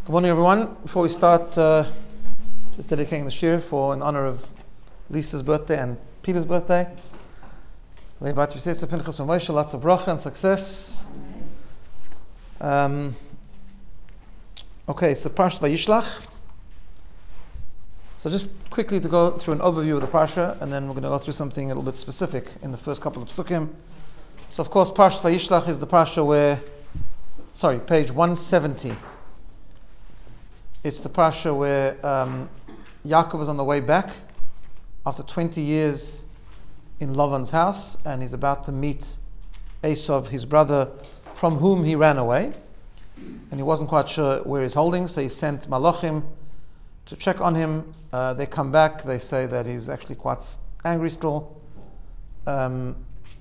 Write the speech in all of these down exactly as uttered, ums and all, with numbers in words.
Good morning, everyone. Before we start, uh, just dedicating the shir for in honor of Lisa's birthday and Peter's birthday. Lots of bracha and success. Um, okay, so Parshat Vayishlach. So just quickly to go through an overview of the Parsha, and then we're going to go through something a little bit specific in the first couple of Psukim. So of course, Parshat Vayishlach is the Parsha where, sorry, page one seventy. It's the Parsha where um, Yaakov is on the way back after twenty years in Lavan's house, and he's about to meet Esav, his brother, from whom he ran away. And he wasn't quite sure where he's holding, so he sent Malachim to check on him. Uh, they come back, they say that he's actually quite angry still. Um,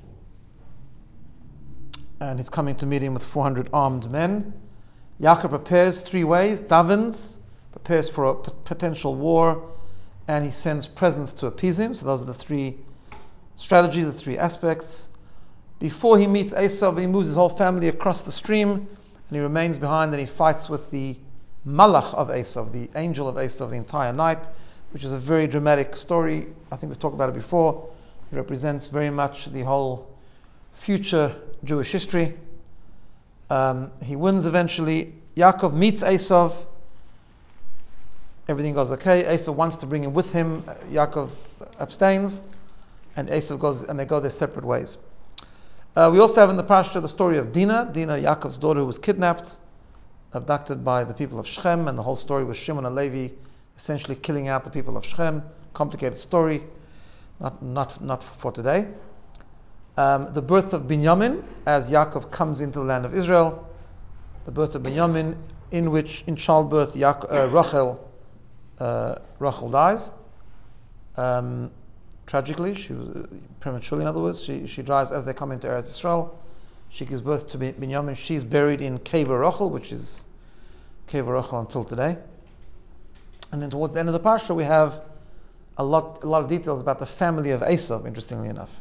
and he's coming to meet him with four hundred armed men. Yaakov prepares three ways, davens, prepares for a p- potential war, and he sends presents to appease him. So those are the three strategies, the three aspects. Before he meets Esav, he moves his whole family across the stream, and he remains behind, and he fights with the Malach of Esav, the angel of Esav, the entire night, which is a very dramatic story. I think we've talked about it before. It represents very much the whole future Jewish history. Um, he wins eventually. Yaakov meets Esav. Everything goes okay. Esav wants to bring him with him. Yaakov abstains, and Esav goes, and they go their separate ways. Uh, we also have in the Parsha the story of Dinah. Dinah, Yaakov's daughter, who was kidnapped, abducted by the people of Shechem, and the whole story was Shimon and Levi essentially killing out the people of Shechem. Complicated story, not not not for today. Um, the birth of Binyamin as Yaakov comes into the land of Israel. The birth of Binyamin, in which in childbirth Yaakov, uh, Rachel uh, Rachel dies. Um, tragically, she was uh, prematurely. In other words, she she dies as they come into Eretz Israel. She gives birth to Binyamin. She's buried in Kever Rachel, which is Kever Rachel until today. And then towards the end of the parsha, we have a lot a lot of details about the family of Esav. Interestingly enough.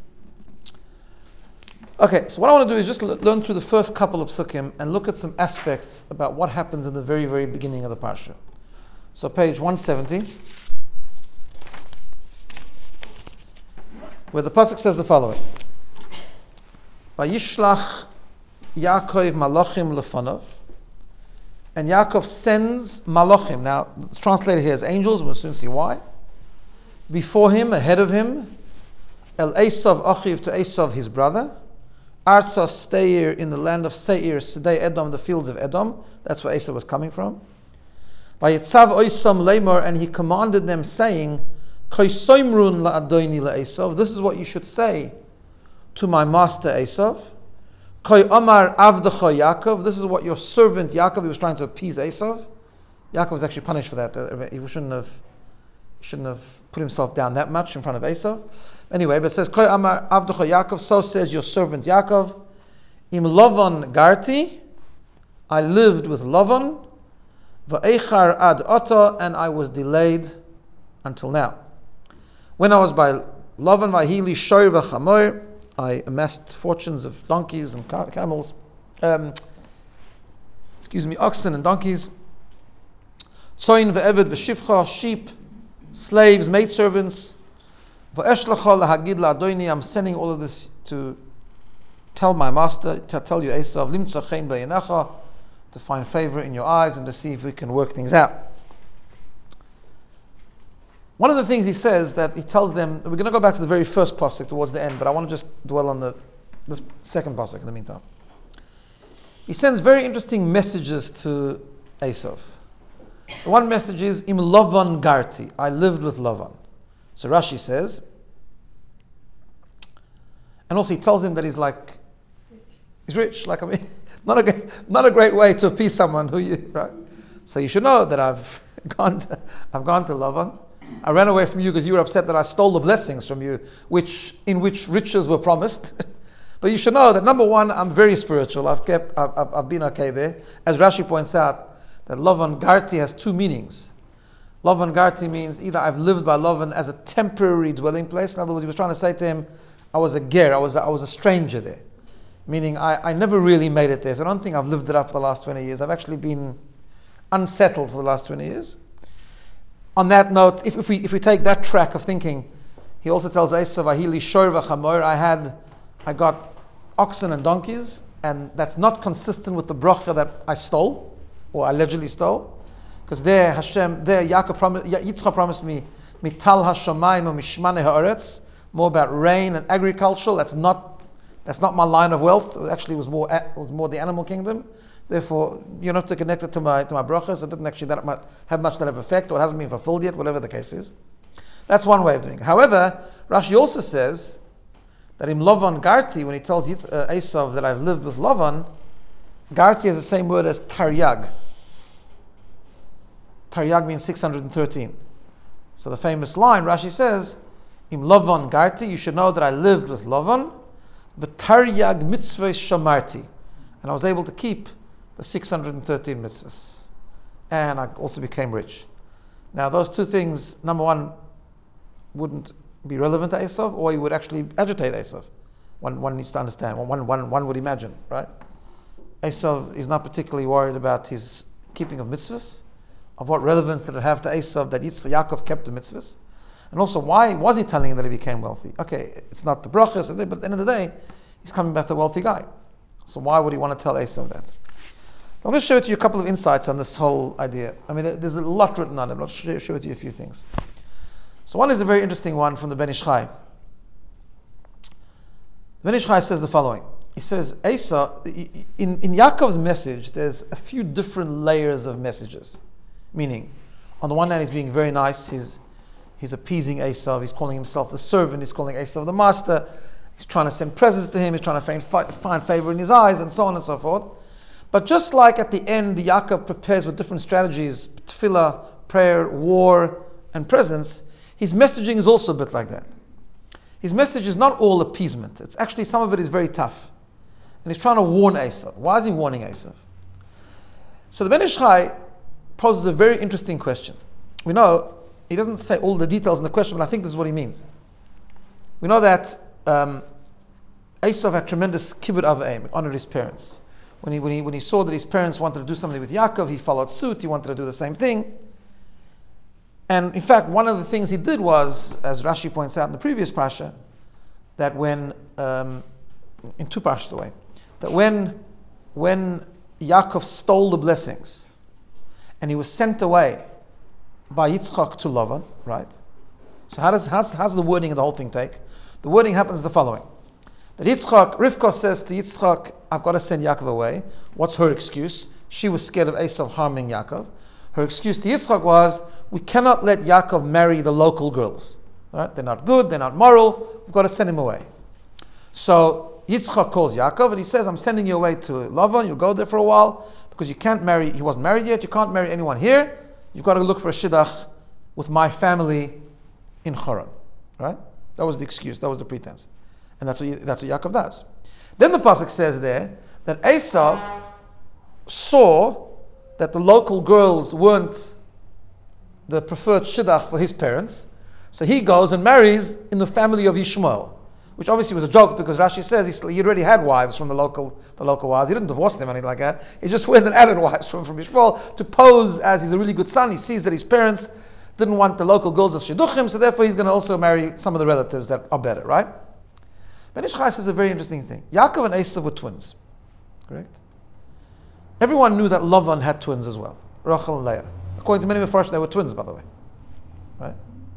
Okay, so what I want to do is just learn through the first couple of Sukkim and look at some aspects about what happens in the very, very beginning of the Parsha. So page one seventy, where the Pasuk says the following. Vayishlach Yaakov malachim lefanov. And Yaakov sends malachim. Now, it's translated here as angels, we'll soon see why. Before him, ahead of him, El Esav achiv, to Esav his brother. Arza Seir, in the land of Seir, Sedei Edom, the fields of Edom. That's where Esav was coming from. Vayitzav Oisam Lemor, and he commanded them, saying, Koisoimrun la'adoini la'Esav. This is what you should say to my master Esav. Koi Omar Avdecha Yaakov. This is what your servant Yaakov, he was trying to appease Esav. Yaakov was actually punished for that. He shouldn't have, shouldn't have put himself down that much in front of Esav. Anyway, but it says, Koi Amar Avdecha Yaakov, so says your servant Yaakov, Im Lavan Garti, I lived with Lavan, Va'echar ad ata, and I was delayed until now. When I was by Lavan, Vahili Shor v'chamor, I amassed fortunes of donkeys and camels, um, excuse me, oxen and donkeys, Tzoin ve'eved v'shivcha, sheep, slaves, maidservants, I'm sending all of this to tell my master, to tell you Esav, to find favor in your eyes and to see if we can work things out. One of the things he says that he tells them, we're going to go back to the very first pasuk towards the end, but I want to just dwell on the this second pasuk in the meantime. He sends very interesting messages to Esav. The one message is Im Lavan Garti, I lived with Lavan. So Rashi says, and also he tells him that he's like, he's rich. Like I mean, not a not a great way to appease someone who you right. So you should know that I've gone to, I've gone to Lavan. I ran away from you because you were upset that I stole the blessings from you, which in which riches were promised. But you should know that number one, I'm very spiritual. I've kept, I've, I've, I've been okay there. As Rashi points out, that Lavan Garti has two meanings. Lavan Garti means either I've lived by Lavan as a temporary dwelling place. In other words, he was trying to say to him, I was a ger, I was a, I was a stranger there. Meaning I, I never really made it there. So I don't think I've lived it up for the last twenty years. I've actually been unsettled for the last twenty years. On that note, if, if we if we take that track of thinking, he also tells Esav, Ahili shor v'chamor, I had, I got oxen and donkeys, and that's not consistent with the bracha that I stole, or allegedly stole, because there Hashem, there Yaakov promised, Yitzchak promised me, mital hashamayim or mishmane haaretz, more about rain and agricultural. That's not that's not my line of wealth. It actually was more it was more the animal kingdom. Therefore, you don't have to connect it to my to my brachas. It didn't actually that much, have much that of effect, or it hasn't been fulfilled yet, whatever the case is. That's one way of doing it. However, Rashi also says that in Lavan Garti, when he tells uh, Esav that I've lived with Lavan, Garti has the same word as Taryag. Taryag means six hundred thirteen. So the famous line, Rashi says, Im Lavan Garti, you should know that I lived with Lavan, but Taryag mitzvah shamarti. And I was able to keep the six hundred thirteen mitzvahs. And I also became rich. Now those two things, number one, wouldn't be relevant to Esav, or he would actually agitate Esav. One, one needs to understand. One, one, one would imagine, right? Esav is not particularly worried about his keeping of mitzvahs. Of what relevance did it have to Esav that Yitzchak Yaakov kept the mitzvahs? And also, why was he telling him that he became wealthy? Okay, it's not the brachas, but at the end of the day, he's coming back a wealthy guy. So why would he want to tell Esav that? So I'm going to share with you a couple of insights on this whole idea. I mean, there's a lot written on it. I'll share, share with you a few things. So one is a very interesting one from the Ben Ish Chai. The Ben Ish Chai says the following. He says, Esav, in, in Yaakov's message, there's a few different layers of messages. Meaning, on the one hand, he's being very nice. He's he's appeasing Esav. He's calling himself the servant. He's calling Esav the master. He's trying to send presents to him. He's trying to find, find favor in his eyes, and so on and so forth. But just like at the end, Yaakov prepares with different strategies, tefillah, prayer, war, and presents, his messaging is also a bit like that. His message is not all appeasement. It's actually, some of it is very tough. And he's trying to warn Esav. Why is he warning Esav? So the Ben Ish Chai poses a very interesting question. We know, he doesn't say all the details in the question, but I think this is what he means. We know that um, Esav had tremendous kibbud av v'em, honored his parents. When he, when, he, when he saw that his parents wanted to do something with Yaakov, he followed suit, he wanted to do the same thing. And in fact, one of the things he did was, as Rashi points out in the previous parasha, that when, um, in two parashas away, that when, when Yaakov stole the blessings, and he was sent away by Yitzchak to Lavan, right? So how does how's, how's the wording of the whole thing take? The wording happens the following. That Yitzchak, Rivka says to Yitzchak, I've got to send Yaakov away. What's her excuse? She was scared of Esav harming Yaakov. Her excuse to Yitzchak was, we cannot let Yaakov marry the local girls. Right? They're not good, they're not moral, we've got to send him away. So Yitzchak calls Yaakov and he says, I'm sending you away to Lavan, you'll go there for a while, because you can't marry, he wasn't married yet, you can't marry anyone here, you've got to look for a shidduch with my family in Haran. Right? That was the excuse, that was the pretense. And that's what, that's what Yaakov does. Then the pasuk says there, that Esav saw that the local girls weren't the preferred shidduch for his parents, so he goes and marries in the family of Yishmael. Which obviously was a joke, because Rashi says he, he already had wives from the local the local wives. He didn't divorce them or anything like that. He just went and added wives from, from Yishmael to pose as he's a really good son. He sees that his parents didn't want the local girls as shidduchim, so therefore he's going to also marry some of the relatives that are better, right? Ben Ish Chai says a very interesting thing. Yaakov and Esav were twins, correct? Everyone knew that Lavan had twins as well, Rachel and Leah. According to many Mefarshim, they were twins, by the way, right?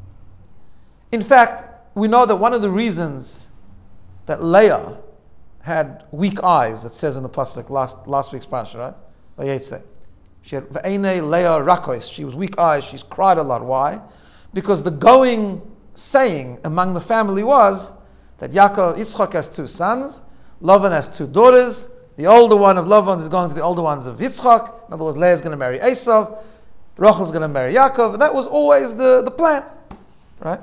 In fact, we know that one of the reasons that Leah had weak eyes, it says in the pasuk last last week's parasha, right? Vayetze. She had Ve'enei Leah Rakois. She was weak eyes. She's cried a lot. Why? Because the going saying among the family was that Yaakov Yitzchak has two sons, Lavan has two daughters. The older one of Lavan is going to the older ones of Yitzchak. In other words, Leah is going to marry Esav, Rachel is going to marry Yaakov, and that was always the, the plan, right?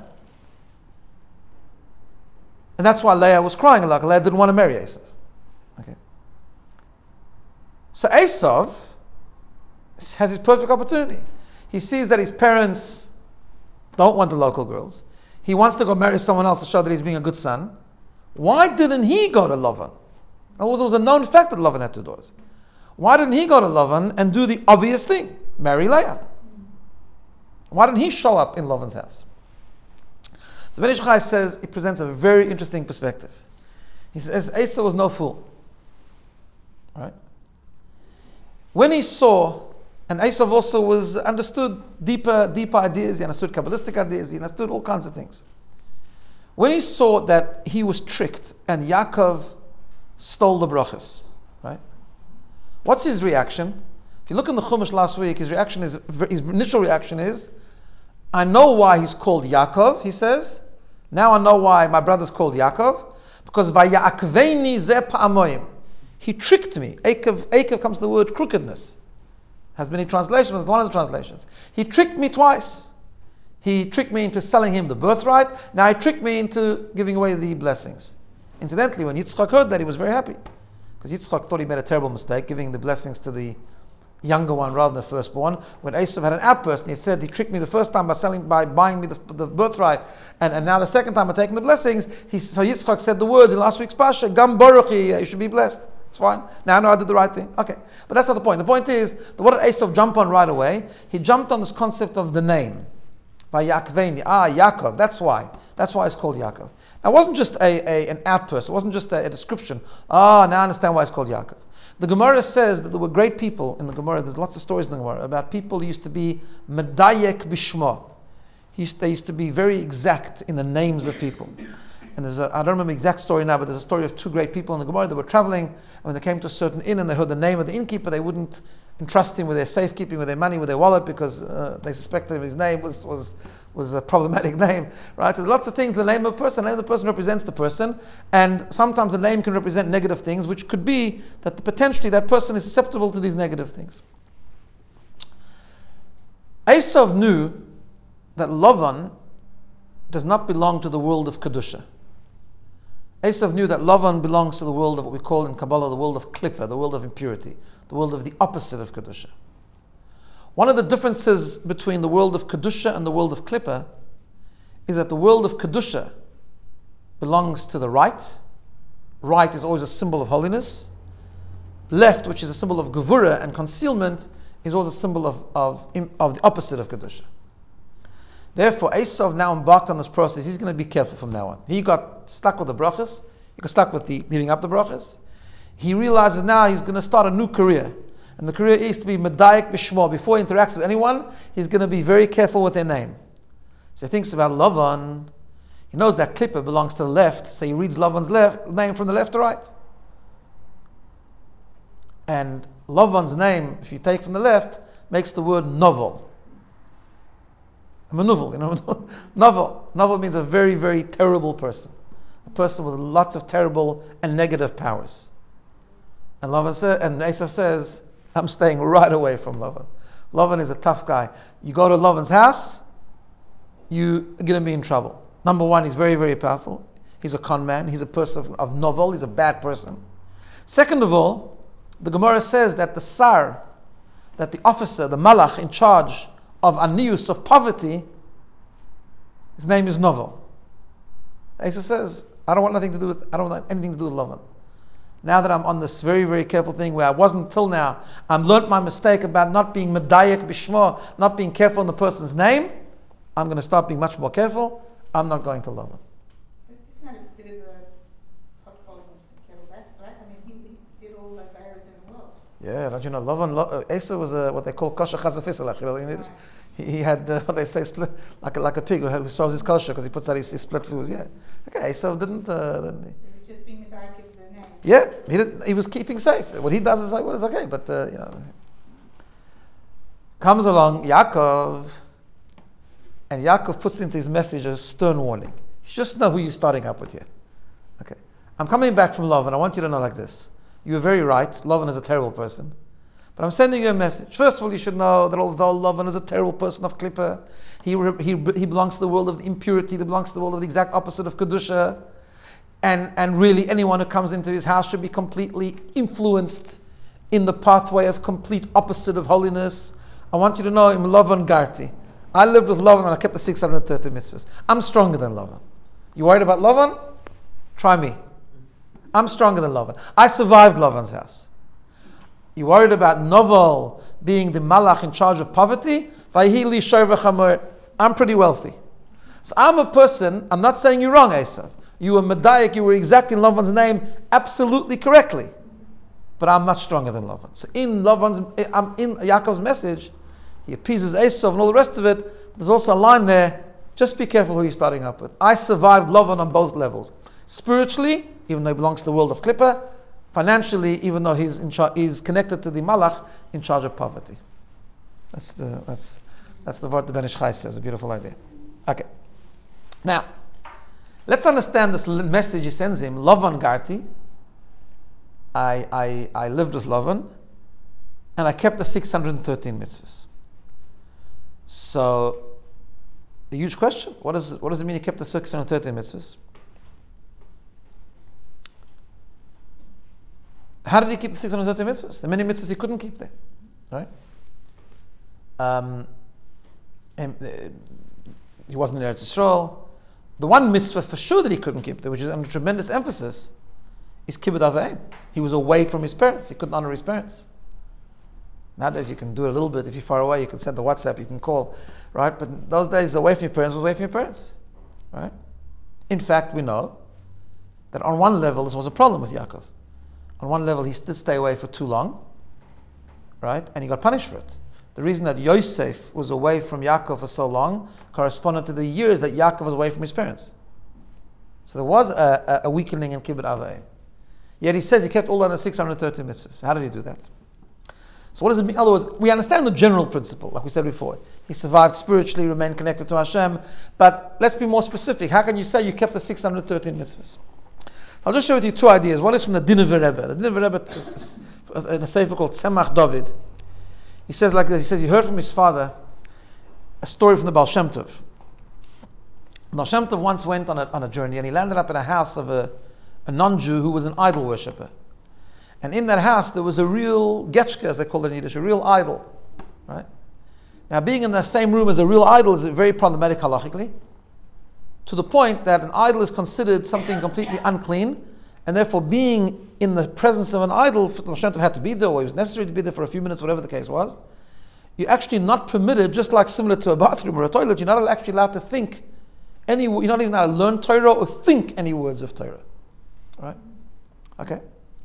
And that's why Leah was crying a lot. Leah didn't want to marry Esav. Okay. So Esav has his perfect opportunity. He sees that his parents don't want the local girls. He wants to go marry someone else to show that he's being a good son. Why didn't he go to Lavan? It was, it was a known fact that Lavan had two daughters. Why didn't he go to Lavan and do the obvious thing? marry Leah? Why didn't he show up in Lavan's house? So Ben Ish Chai says, he presents a very interesting perspective. He says, Esau was no fool. Right? When he saw, and Esau also was understood deeper, deeper ideas, he understood Kabbalistic ideas, he understood all kinds of things. When he saw that he was tricked and Yaakov stole the brachas, right? What's his reaction? If you look in the Chumash last week, his reaction is, his initial reaction is, I know why he's called Yaakov, he says. Now I know why my brother's called Yaakov. Because Vayakveini ze pa'amoyim. He tricked me. Akav, Akav comes to the word crookedness. Has many translations, it's one of the translations. He tricked me twice. He tricked me into selling him the birthright. Now he tricked me into giving away the blessings. Incidentally, when Yitzchak heard that, he was very happy. Because Yitzchak thought he made a terrible mistake, giving the blessings to the younger one rather than the firstborn. When Esau had an outburst and he said, he tricked me the first time by selling, by buying me the, the birthright, and, and now the second time by taking the blessings, he, so Yitzchak said the words in last week's Pasha, Gam Baruchi, you should be blessed. It's fine. Now I know I did the right thing. Okay. But that's not the point. The point is, that what did Esau jump on right away? He jumped on this concept of the name. Vayakveini. Ah, Yaakov. That's why. That's why it's called Yaakov. Now it wasn't just a, a an outburst. It wasn't just a, a description. Ah, now I understand why it's called Yaakov. The Gemara says that there were great people in the Gemara. There's lots of stories in the Gemara about people who used to be medayek bishma. They used to be very exact in the names of people. And there's a, I don't remember the exact story now, but there's a story of two great people in the Gemara that were traveling, and when they came to a certain inn and they heard the name of the innkeeper, they wouldn't entrust him with their safekeeping, with their money, with their wallet, because uh, they suspected his name was was was a problematic name, right? So lots of things, the name of a person, the name of the person represents the person, and sometimes the name can represent negative things, which could be that the, potentially that person is susceptible to these negative things. Esau knew that Lavan does not belong to the world of Kedusha. Esau knew that Lavan belongs to the world of what we call in Kabbalah the world of Klippa, the world of impurity, the world of the opposite of Kedusha. One of the differences between the world of Kedusha and the world of Klippa is that the world of Kedusha belongs to the right. Right is always a symbol of holiness. Left, which is a symbol of Gevurah and concealment, is always a symbol of, of, of the opposite of Kedusha. Therefore, Esau now embarked on this process. He's going to be careful from now on. He got stuck with the brachas. He got stuck with the giving up the brachas. He realizes now he's going to start a new career. And the career is to be medayek bishmo. Before he interacts with anyone, he's going to be very careful with their name. So he thinks about Lavan. He knows that Klippa belongs to the left, so he reads Lavan's left, name from the left to right. And Lavan's name, if you take from the left, makes the word novel. I'm a novel, you know. Novel. Novel means a very, very terrible person. A person with lots of terrible and negative powers. And Lavan says, and Esau says, I'm staying right away from Lavan. Lavan is a tough guy. You go to Lavan's house, you're going to be in trouble. Number one, he's very, very powerful. He's a con man. He's a person of, of novel. He's a bad person. Second of all, the Gemara says that the Sar, that the officer, the Malach in charge of Anius, of poverty, his name is Novel. Esau says, I don't want nothing to do with, I don't want anything to do with Lavan. Now that I'm on this very, very careful thing where I wasn't till now, I've learnt my mistake about not being medayek bishmo, not being careful in the person's name, I'm going to start being much more careful. I'm not going to Lavan. Isn't that a bit of a hot cold kettle black? I mean, he, he did all the barriers in the world. Yeah, don't you know, Lavan, uh, Esau was a, what they call kosher chazafisalach. You know, right. he, he had, uh, what they say, split, like a, like a pig who, who shows his kosher because he puts out his, his split foods. Yeah. Okay, Esau didn't... Uh, didn't he? So he was just being medayek of the name. Yeah, he did, he was keeping safe. What he does is like, well, it's okay, but, uh, you know. Comes along Yaakov, and Yaakov puts into his message a stern warning. You just know who you're starting up with here. Okay. I'm coming back from Lavan. I want you to know like this. You were very right. Lavan is a terrible person. But I'm sending you a message. First of all, you should know that although Lavan is a terrible person of Klippa, he, he, he belongs to the world of the impurity, he belongs to the world of the exact opposite of Kedusha. And, and really anyone who comes into his house should be completely influenced in the pathway of complete opposite of holiness. I want you to know him Lavan Garti. I lived with Lavan and I kept the six hundred thirty mitzvahs. I'm stronger than Lavan. You worried about Lavan? Try me. I'm stronger than Lavan. I survived Lavan's house. You worried about Novel, being the malach in charge of poverty, Vayhi li shor v'chamor, I'm pretty wealthy. So I'm a person, I'm not saying you're wrong, Esav. You were medayik, you were exacting Lavan's name absolutely correctly. But I'm much stronger than Lavan. So in Lavan's, I'm in Yaakov's message, he appeases Esav and all the rest of it. There's also a line there, just be careful who you're starting up with. I survived Lavan on both levels. Spiritually, even though he belongs to the world of Klippa. Financially, even though he's in char- he's connected to the Malach in charge of poverty. That's the that's that's the word the Ben Ish Chai says. A beautiful idea. Okay. Now, let's understand this message he sends him. Lavan Garti. I I I lived with Lavan, and I kept the six hundred thirteen mitzvahs. So, a huge question. What does what does it mean he kept the six hundred thirteen mitzvahs? How did he keep the six hundred thirty mitzvahs? The many mitzvahs he couldn't keep there, right? Um, and, uh, he wasn't in Eretz Yisrael. The one mitzvah for sure that he couldn't keep there, which is under tremendous emphasis, is kibbud av v'em. He was away from his parents. He couldn't honor his parents. Nowadays you can do it a little bit. If you're far away, you can send a WhatsApp, you can call, right? But in those days, away from your parents was away from your parents, right? In fact, we know that on one level this was a problem with Yaakov. On one level, he did stay away for too long, right? And he got punished for it. The reason that Yosef was away from Yaakov for so long corresponded to the years that Yaakov was away from his parents. So there was a, a, a weakening in kibbud av v'em. Yet he says he kept all under six hundred thirty mitzvahs. How did he do that? So what does it mean? In other words, we understand the general principle, like we said before. He survived spiritually, remained connected to Hashem. But let's be more specific. How can you say you kept the six hundred thirteen mitzvahs? I'll just share with you two ideas. One is from the Dinever Rebbe. The Dinever Rebbe is in a sefer called Tzemach David. He says like this. He says he heard from his father a story from the Baal Shem Tov. Baal Shem Tov once went on a, on a journey and he landed up in a house of a, a non-Jew who was an idol worshipper. And in that house there was a real getchka, as they call it in Yiddish, a real idol. Right? Now being in the same room as a real idol is very problematic halachically, to the point that an idol is considered something completely unclean, and therefore being in the presence of an idol, Baal Shem Tov had to be there, or it was necessary to be there for a few minutes, whatever the case was. You're actually not permitted, just like similar to a bathroom or a toilet, you're not actually allowed to think any, you're not even allowed to learn Torah or think any words of Torah. Right? Okay?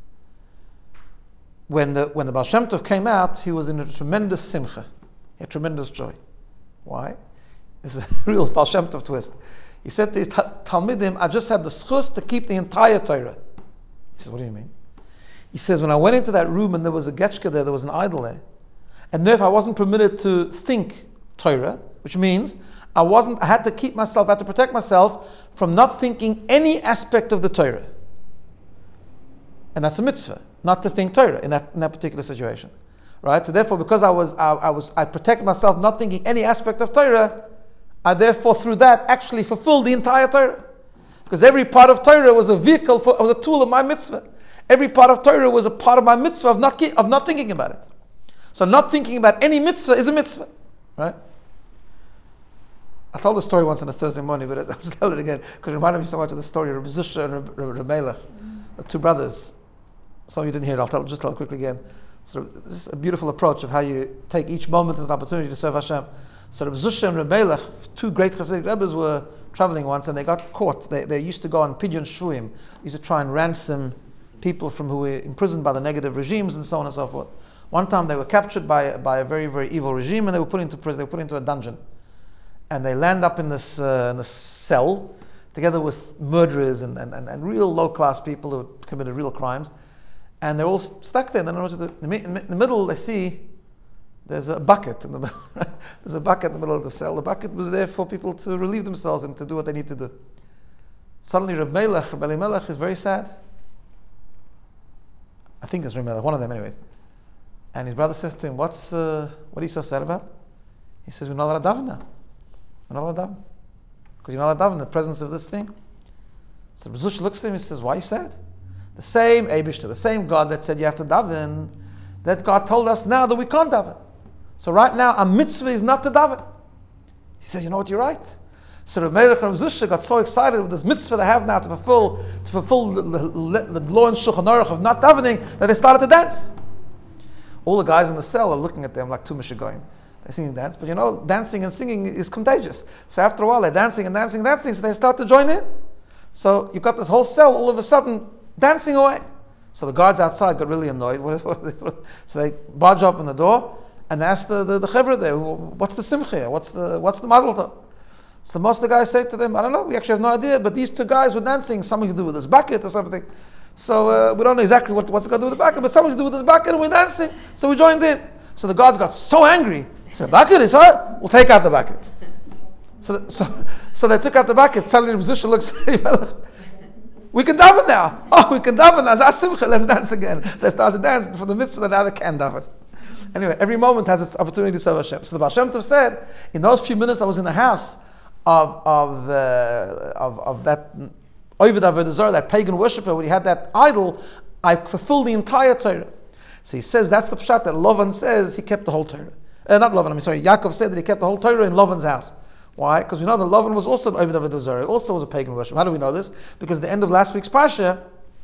When the when the Baal Shem Tov came out, he was in a tremendous simcha. He had tremendous joy. Why? This is a real Baal Shem Tov twist. He said to his Talmidim, I just had the schus to keep the entire Torah. He says, what do you mean? He says, when I went into that room and there was a getchka there, there was an idol there, and therefore I wasn't permitted to think Torah, which means I wasn't, I had to keep myself, I had to protect myself from not thinking any aspect of the Torah. And that's a mitzvah, not to think Torah in that in that particular situation. Right? So therefore, because I was I, I was I protected myself not thinking any aspect of Torah, I therefore, through that, actually fulfilled the entire Torah. Because every part of Torah was a vehicle, for, was a tool of my mitzvah. Every part of Torah was a part of my mitzvah of not, of not thinking about it. So not thinking about any mitzvah is a mitzvah. Right? I told the story once on a Thursday morning, but I'll just tell it again, because it reminded me so much of the story of Reb Zusha and Reb, Reb Melech, the two brothers. Some of you didn't hear it, I'll tell, just tell it quickly again. So this is a beautiful approach of how you take each moment as an opportunity to serve Hashem. So Reb Zusha and Reb Melech, two great Hasidic Rebbes, were traveling once and they got caught. They they used to go on Pidyon Shvuim, used to try and ransom people from who were imprisoned by the negative regimes and so on and so forth. One time they were captured by by a very very evil regime and they were put into prison. They were put into a dungeon, and they land up in this uh, in this cell together with murderers and, and, and, and real low class people who had committed real crimes, and they're all stuck there. And they don't know what to do. In the middle, they see. There's a bucket in the middle. Right? There's a bucket in the middle of the cell. The bucket was there for people to relieve themselves and to do what they need to do. Suddenly, Reb Melech, Reb Elimelech, is very sad. I think it's Reb Melech, one of them, anyways. And his brother says to him, "What's uh, what are you so sad about?" He says, "We're not allowed to daven now. We're not allowed to daven because you're not allowed to daven in the presence of this thing." So Reb Zusha looks at him and says, "Why are you sad? The same Eibishter, the same God that said you have to daven, that God told us now that we can't daven. So right now, our mitzvah is not to daven." He says, "You know what? You're right." So Reb Melech and Reb Zusha got so excited with this mitzvah they have now to fulfill to fulfill the, the, the law in Shulchan Aruch of not davening that they started to dance. all the guys in the cell are looking at them like two mishigoyim. They're singing dance, but you know, dancing and singing is contagious. So after a while, they're dancing and dancing and dancing, so they start to join in. So you've got this whole cell all of a sudden dancing away. So the guards outside got really annoyed. So they barge open the door and they ask the, the, the chevra there, what's the simcha? What's the what's the mazel tov? So most of the guys say to them, I don't know, we actually have no idea, but these two guys were dancing, something to do with this bucket or something. So uh, we don't know exactly what, what's it got to do with the bucket, but something to do with this bucket and we're dancing. So we joined in. So the guards got so angry. They said, bucket is hot? We'll take out the bucket. So so, so they took out the bucket. Suddenly the musician looks at we can daven now. Oh, we can daven now. Simcha, let's dance again. So they started dancing for the mitzvah, now they can daven. Anyway, every moment has its opportunity to serve Hashem. So the Baal Shem Tov said, in those few minutes I was in the house of of uh, of, of that Ovid Avodah Zarah, that pagan worshipper, when he had that idol, I fulfilled the entire Torah. So he says that's the pshat that Lavan says he kept the whole Torah. Uh, not Lavan, I'm sorry. Yaakov said that he kept the whole Torah in Lavan's house. Why? Because we know that Lavan was also an Ovid Avodah Zarah, also was a pagan worshipper. How do we know this? Because at the end of last week's parsha,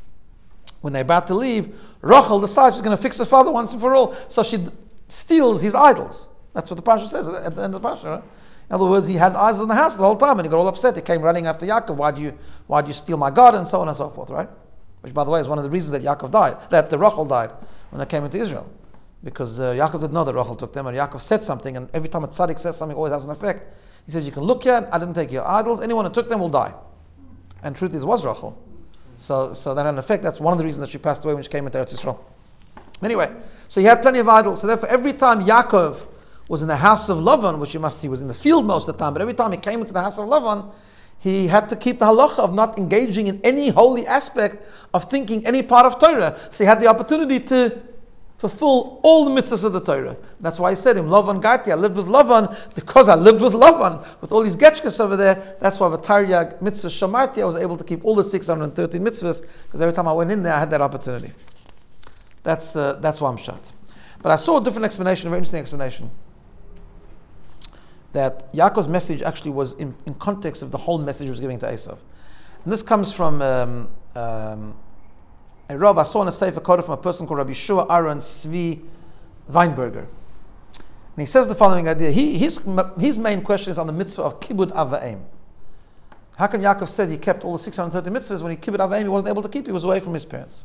when they're about to leave, Rachel decides she's going to fix her father once and for all. So she d- steals his idols. That's what the parsha says at the end of the parsha. Right? In other words, he had idols in the house the whole time, and he got all upset. He came running after Yaakov. Why do you, why do you steal my God? And so on and so forth. Right? Which, by the way, is one of the reasons that Yaakov died, that uh, Rachel died when they came into Israel, because uh, Yaakov didn't know that Rachel took them, and Yaakov said something, and every time a tzaddik says something, it always has an effect. He says, you can look here, I didn't take your idols, anyone who took them will die. And truth is, it was Rachel. So so that had an effect. That's one of the reasons that she passed away when she came into Eretz Yisrael. Anyway, so he had plenty of idols. So therefore, every time Yaakov was in the house of Lavan, which you must see was in the field most of the time, but every time he came into the house of Lavan, he had to keep the halacha of not engaging in any holy aspect of thinking any part of Torah. So he had the opportunity to fulfill all the mitzvahs of the Torah. That's why I said him, Lavan Garti, I lived with Lavan because I lived with Lavan, with all these getchkas over there. That's why with Taryag mitzvah Shamarti, I was able to keep all the six hundred thirteen mitzvahs, because every time I went in there, I had that opportunity. That's uh, that's why I'm shot. But I saw a different explanation, a very interesting explanation, that Yaakov's message actually was in, in context of the whole message he was giving to Esav. And this comes from um, um, a Rav. I saw in a Sefer quoted from a person called Rabbi Shua Aaron Svi Weinberger. And he says the following idea. He, his, his main question is on the mitzvah of Kibud Av V'Em. How can Yaakov say he kept all the six hundred thirty mitzvahs when he Kibud Av V'Em he wasn't able to keep? He was away from his parents.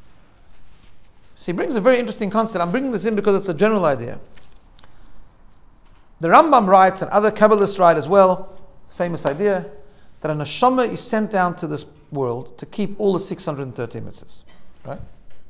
So he brings a very interesting concept. I'm bringing this in because it's a general idea. The Rambam writes, and other Kabbalists write as well, famous idea, that a neshama is sent down to this world to keep all the six hundred thirty mitzvahs. Right?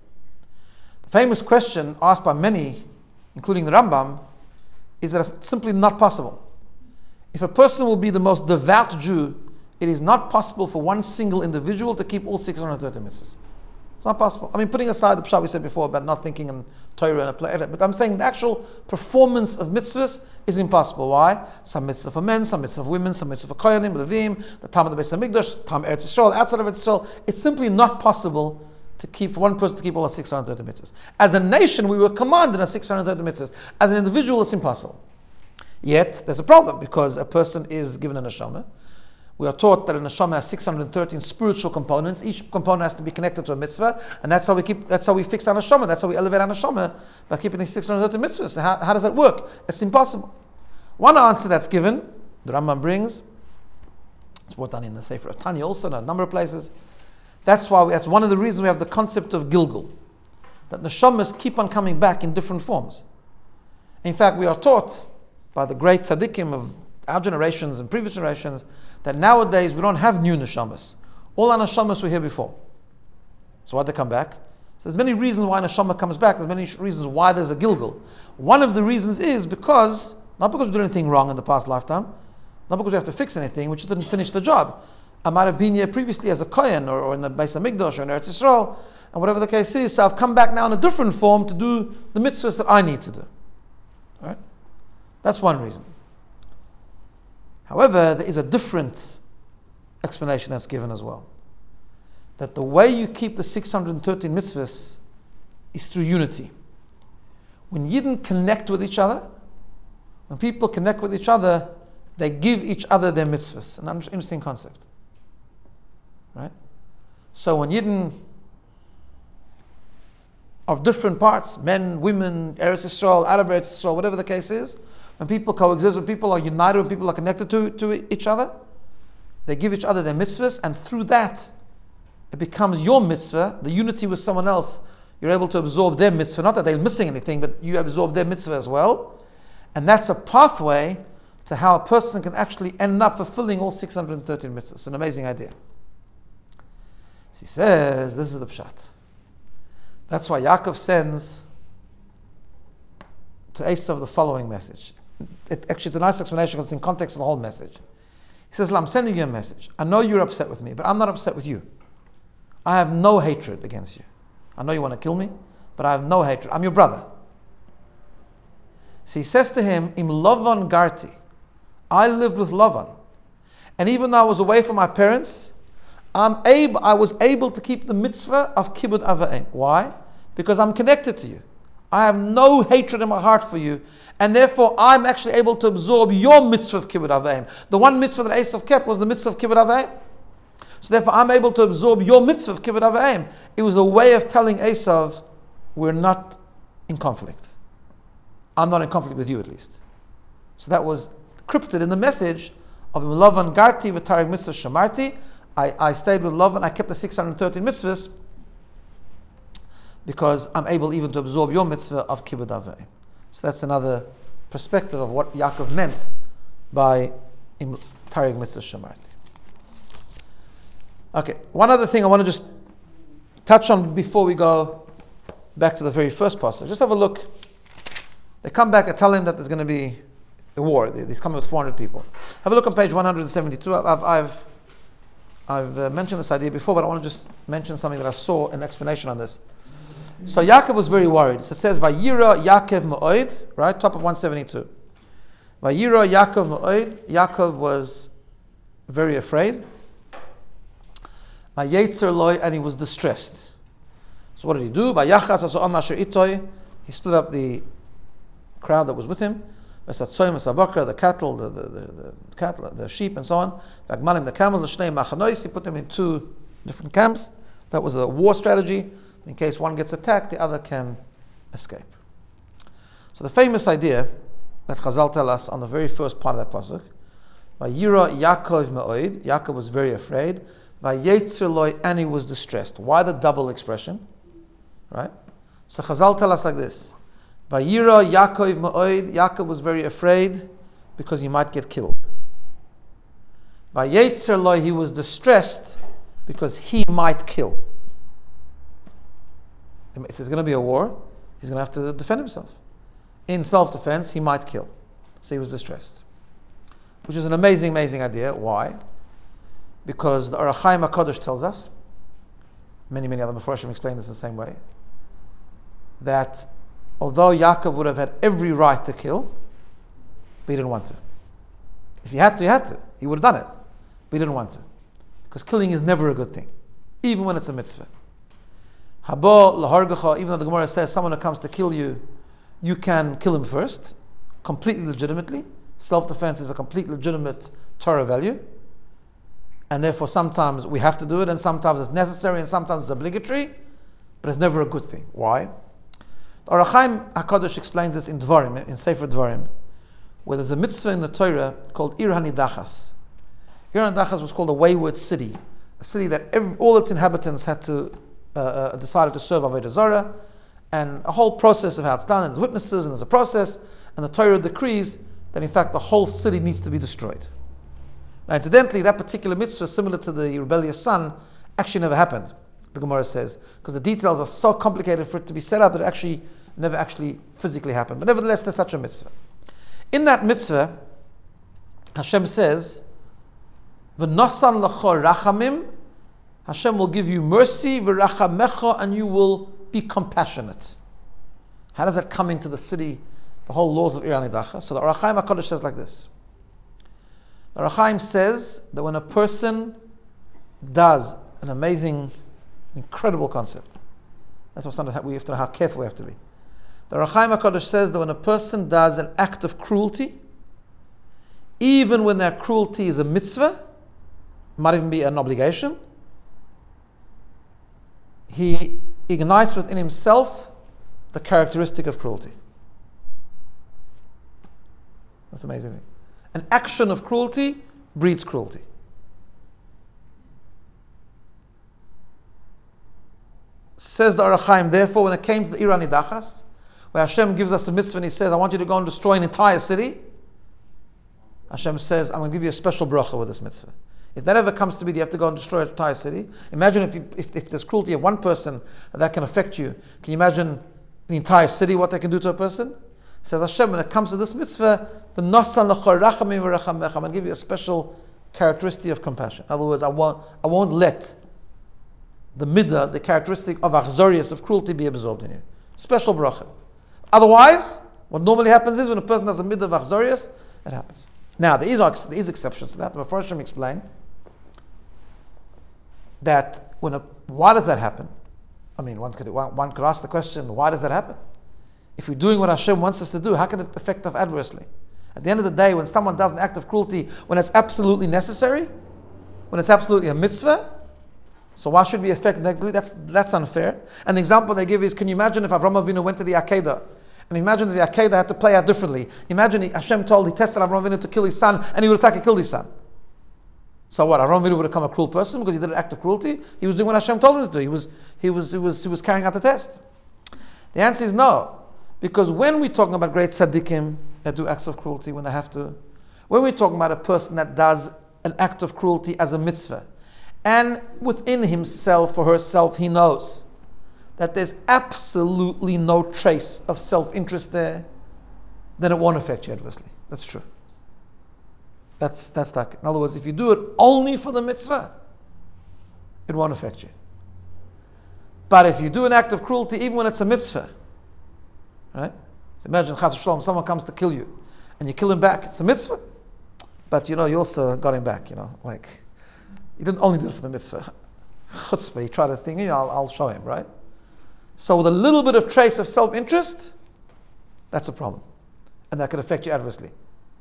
The famous question asked by many, including the Rambam, is that it's simply not possible. If a person will be the most devout Jew, it is not possible for one single individual to keep all six hundred thirty mitzvahs. It's not possible. I mean, putting aside the pshat we said before about not thinking in Torah and play, but I'm saying the actual performance of mitzvahs is impossible. Why? Some mitzvah for men, some mitzvah for women, some mitzvah for koyanim, levim, the time of the Beis Hamikdash, time Eretz Yisrael, outside of Eretz Yisrael. It's simply not possible to keep for one person to keep all the six hundred thirty mitzvahs. As a nation, we were commanded as six hundred thirty mitzvahs. As an individual, it's impossible. Yet there's a problem because a person is given a neshama. We are taught that a neshama has six hundred thirteen spiritual components. Each component has to be connected to a mitzvah, and that's how we keep. That's how we fix our neshama. That's how we elevate our neshama by keeping these six hundred thirteen mitzvahs. So how, how does that work? It's impossible. One answer that's given, the Rambam brings, it's brought down in the Sefer of Tanya also in a number of places. That's why we, that's one of the reasons we have the concept of Gilgul, that neshamas keep on coming back in different forms. In fact, we are taught by the great tzaddikim of our generations and previous generations that nowadays we don't have new neshamas. All our neshamas were here before. So why'd they come back? So there's many reasons why neshama comes back. There's many reasons why there's a Gilgul. One of the reasons is because, not because we did anything wrong in the past lifetime, not because we have to fix anything, we just didn't finish the job. I might have been here previously as a Kohen or, or in the Beis Hamikdash or in Eretz Yisrael, and whatever the case is, so I've come back now in a different form to do the mitzvahs that I need to do. Right? That's one reason. However, there is a different explanation that's given as well. That the way you keep the six hundred thirteen mitzvahs is through unity. When Yidden connect with each other, when people connect with each other, they give each other their mitzvahs. An interesting concept. Right? So when Yidden of different parts, men, women, Eretz Yisrael, Arab Eretz Yisrael, whatever the case is, when people coexist, when people are united, when people are connected to, to each other, they give each other their mitzvahs, and through that, it becomes your mitzvah, the unity with someone else. You're able to absorb their mitzvah, not that they're missing anything, but you absorb their mitzvah as well. And that's a pathway to how a person can actually end up fulfilling all six hundred thirteen mitzvahs. It's an amazing idea. So he says, this is the pshat. That's why Yaakov sends to Esav the following message. It, actually, it's a nice explanation because it's in context of the whole message. He says, I'm sending you a message. I know you're upset with me, but I'm not upset with you. I have no hatred against you. I know you want to kill me, but I have no hatred. I'm your brother. So he says to him, Im Lavan Garti. I lived with Lavan. And even though I was away from my parents, I'm able, I was able to keep the mitzvah of Kibbud Av V'Em. Why? Because I'm connected to you. I have no hatred in my heart for you, and therefore I'm actually able to absorb your mitzvah of Kibbud Av V'Em. The one mitzvah that Esav kept was the mitzvah of Kibbud Av V'Em. So therefore I'm able to absorb your mitzvah of Kibbud Av V'Em. It was a way of telling Esav, we're not in conflict. I'm not in conflict with you at least. So that was crypted in the message of Lavan Garti v'Tarek Mitzvah Shamarti. I, I stayed with Lavan, I kept the six hundred thirteen mitzvahs because I'm able even to absorb your mitzvah of Kibbud Av V'Em. So that's another perspective of what Yaakov meant by Tarek Mitzvah Shamarti. Okay, one other thing I want to just touch on before we go back to the very first passage. Just have a look. They come back and tell him that there's going to be a war. He's coming with four hundred people. Have a look on page one seventy-two. I've, I've, I've uh, mentioned this idea before, but I want to just mention something that I saw, an explanation on this. So Yaakov was very worried. So it says, Vayira Yaakov Ma'od, right, top of one seventy-two. Vayira Yaakov Ma'od, Yaakov was very afraid. Vayetzer Loi, and he was distressed. So what did he do? Vayachatz aso am asher itoy, he split up the crowd that was with him. Vesatzoyim esabakra, the cattle, the, the, the, the cattle, the sheep, and so on. Vagmalim, the camels, the shnei machanois, he put them in two different camps. That was a war strategy. In case one gets attacked, the other can escape. So the famous idea that Chazal tell us on the very first part of that pasuk, Vayira Yaakov me'od, Yaakov was very afraid. Vayetzer loi, and he was distressed. Why the double expression? Right? So Chazal tell us like this. Vayira Yaakov me'od, Yaakov was very afraid because he might get killed. Vayetzer loi, he was distressed because he might kill. If there's going to be a war, he's going to have to defend himself. In self-defense, he might kill. So he was distressed. Which is an amazing, amazing idea. Why? Because the Orach Chaim HaKadosh tells us, many, many other Mefarshim explain this in the same way, that although Yaakov would have had every right to kill, but he didn't want to. If he had to, he had to. He would have done it. But he didn't want to. Because killing is never a good thing. Even when it's a mitzvah. Haba lahargacha, even though the Gemara says someone who comes to kill you, you can kill him first, completely legitimately. Self-defense is a completely legitimate Torah value. And therefore sometimes we have to do it, and sometimes it's necessary, and sometimes it's obligatory, but it's never a good thing. Why? The Orach Chaim HaKadosh explains this in Dvarim, in Sefer Dvarim, where there's a mitzvah in the Torah called Ir HaNidachas. Ir HaNidachas was called a wayward city, a city that every, all its inhabitants had to uh, uh, decided to serve Avodah Zarah, and a whole process of how it's done, and there's witnesses, and there's a process, and the Torah decrees that in fact the whole city needs to be destroyed. Now incidentally, that particular mitzvah, similar to the rebellious son, actually never happened, the Gemara says, because the details are so complicated for it to be set out that it actually never actually physically happened. But nevertheless, there's such a mitzvah. In that mitzvah, Hashem says, V'nosan l'cho rachamim, Hashem will give you mercy, v'rachamecha, and you will be compassionate. How does that come into the city, the whole laws of Ir HaNidachas? So the Orach Chaim HaKadosh says like this. The Orach Chaim says that when a person does an amazing, incredible concept, that's what sometimes we have to know how careful we have to be. The Orach Chaim HaKadosh says that when a person does an act of cruelty, even when that cruelty is a mitzvah, might even be an obligation, he ignites within himself the characteristic of cruelty. That's an amazing thing. An action of cruelty breeds cruelty. Says the Orach Chaim, therefore, when it came to the Ira Nidachas, where Hashem gives us a mitzvah and He says, I want you to go and destroy an entire city, Hashem says, I'm going to give you a special bracha with this mitzvah. If that ever comes to be, you have to go and destroy an entire city. Imagine if, you, if, if there's cruelty of one person that can affect you. Can you imagine the entire city, what they can do to a person? Says Hashem, when it comes to this mitzvah, I'm going to give you a special characteristic of compassion. In other words, I won't, I won't let the midah, the characteristic of achzorius, of cruelty, be absorbed in you. Special bracha. Otherwise, what normally happens is when a person has a midah of achzorius, it happens. Now, there is, there is exceptions to that. The Mepharshim explain that when a, why does that happen? I mean, one could one, one could ask the question, why does that happen? If we're doing what Hashem wants us to do, how can it affect us adversely? At the end of the day, when someone does an act of cruelty, when it's absolutely necessary, when it's absolutely a mitzvah, so why should we affect negatively? That's that's unfair. And the example they give is, can you imagine if Avraham Avinu went to the Akedah, and imagine if the Akedah had to play out differently? Imagine he, Hashem told, he tested Avraham Avinu to kill his son, and he would have killed his son. So what? Avraham Avinu would have become a cruel person because he did an act of cruelty? He was doing what Hashem told him to do. He was he was he was he was carrying out the test. The answer is no. Because when we're talking about great tzaddikim that do acts of cruelty when they have to, when we're talking about a person that does an act of cruelty as a mitzvah, and within himself or herself he knows that there's absolutely no trace of self-interest there, then it won't affect you adversely. That's true. That's that's that. In other words, if you do it only for the mitzvah, it won't affect you. But if you do an act of cruelty even when it's a mitzvah, right? So imagine, Chas v'Shalom, someone comes to kill you, and you kill him back. It's a mitzvah, but you know you also got him back. You know, like you didn't only do it for the mitzvah. Chutzpah, you try to think, you know, I'll, I'll show him, right? So with a little bit of trace of self-interest, that's a problem, and that could affect you adversely.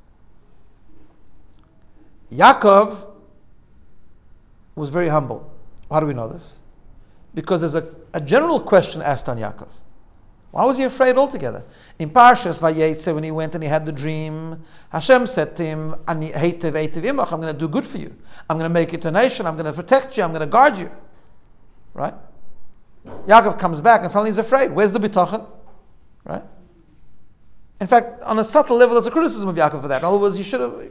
Yaakov was very humble. How do we know this? Because there's a, a general question asked on Yaakov. Why was he afraid altogether? In Parshas Vayetze, when he went and he had the dream, Hashem said to him, Ani heitev eitiv imach, I'm going to do good for you. I'm going to make you to a nation. I'm going to protect you. I'm going to guard you. Right? Yaakov comes back and suddenly he's afraid. Where's the bitachon? Right? In fact, on a subtle level, there's a criticism of Yaakov for that. In other words, you should have...